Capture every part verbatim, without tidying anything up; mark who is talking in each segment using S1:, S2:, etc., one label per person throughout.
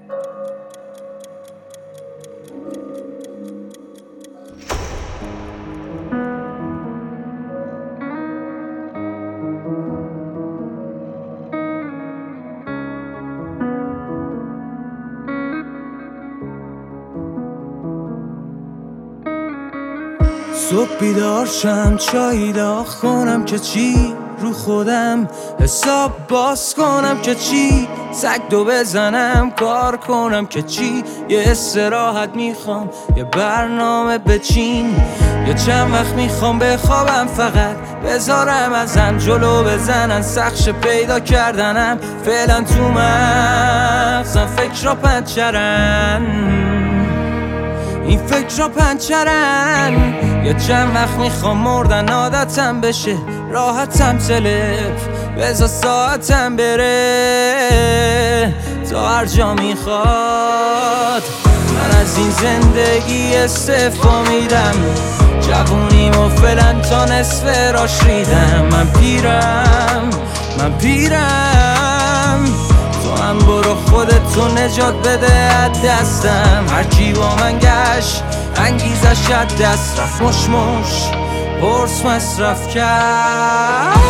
S1: صبح بیدار شم چایی داغ کنم که چی، رو خودم حساب باز کنم که چی، سگ دو بزنم کار کنم که چی، یه استراحت میخوام یه برنامه بچین، یه چند وقت میخوام بخوابم فقط بذارم ازم جلو بزنن سخش پیدا کردنم، فعلا تو مغزم فکر را پنچرن، این فکر را پنچرن، یه چند وقت میخوام مردن عادتم بشه، راحتم تلف بذار ساعتم بره تا هر جا میخواد. من از این زندگی استعفا میدم، جوونیمو فعلا تا نصف راش ریدم، من پیرم من پیرم، تو هم برو خودتو نجات بده از دستم، هر کی با من گشت انگیزش از دست رفت، مش مش قرص مصرف کرد.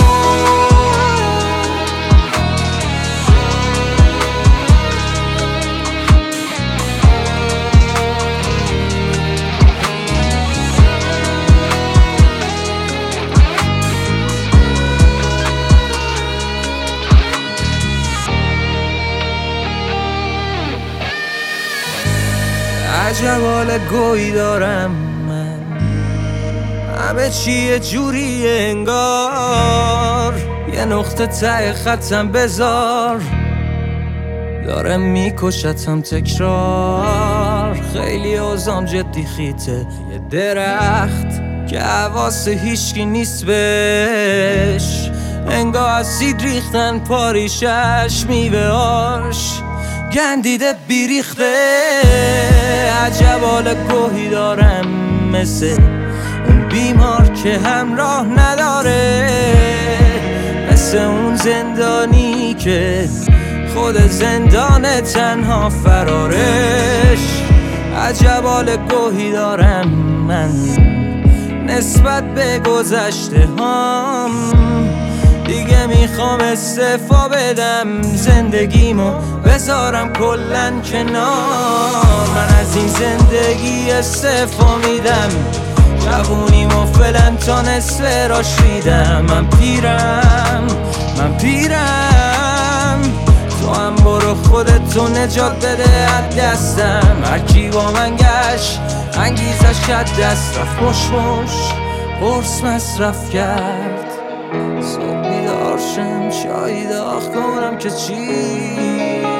S1: عجب حال گویی دارم من، همه چی یه جوری انگار، یه نقطه ته خطم بذار، داره میکشتم تکرار، خیلی اوزام جدی خیته، یه درخت که حواس هیچکی نیست بهش، انگار از سید ریختن پاریشش، میوه هاش گندیده بیریخته، عجب حال گوهی دارم مثل اون بیمار که همراه نداره، مثل اون زندانی که خود زندان تنها فرارش، عجب حال گوهی دارم من نسبت به گذشته هام، دیگه میخوام استعفا بدم، زندگیمو بذارم کلن کنار، من از این زندگی استعفا میدم، جوونیمو فعلا تا نصف راش ریدم، من پیرم من پیرم، تو هم برو خودتو نجات بده از دستم، هر کی با من گشت انگیزش از دست رفت، مش مش قرص مصرف کرد. صبح بیدار شم چایی داغ کنم که چی،